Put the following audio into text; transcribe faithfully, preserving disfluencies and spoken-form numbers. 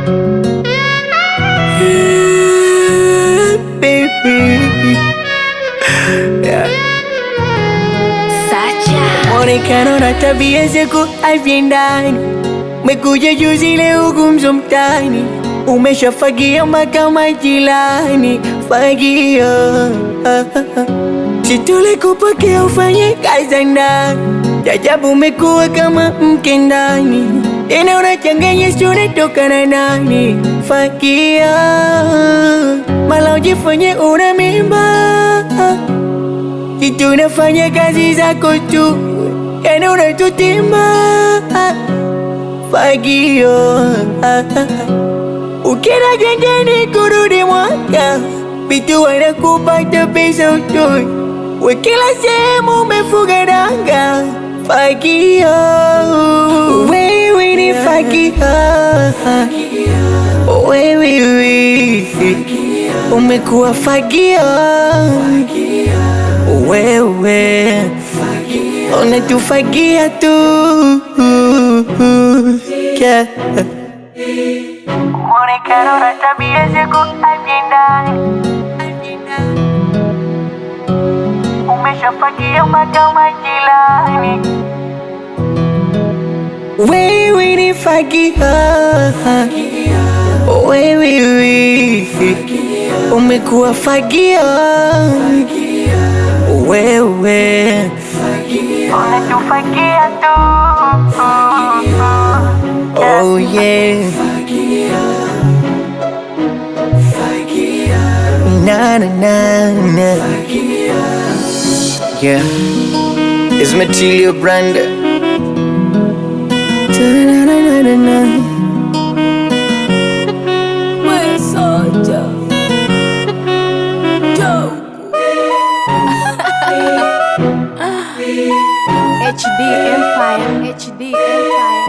Yeah, baby. Yeah. Mwonekano na tabia zako haviendani, umekuja juzi leo gumzo mtaani, umeshafagia mpaka majirani. Fagia si tulikupokea ufanye kazi ndani, ajabu umekuwa kama mke ndani, tena unachanganya si unatoka na nani. Fagia mala ujifanye una mimba, kitu unafanya kazi zako tu, yani unatutima. Fagio ukira gengeni kurudi mwaka, vitu wanakupata pesa utoi, we kila sehemu umefuga danga. Fagio wewe ni fagio, wewe umekuwa fagio, wewe unatufagia tu, yeah. Mwonekano na tabia zako haviendani, umeshafagia mpaka majirani. Wewe ni fagia, wewe umekuwa fagia, wewe unatufagia tu, oh yeah. Na na na na, yeah. It's Matilio Brand. Na na na na na. We're soldier. H D Empire, H D Empire.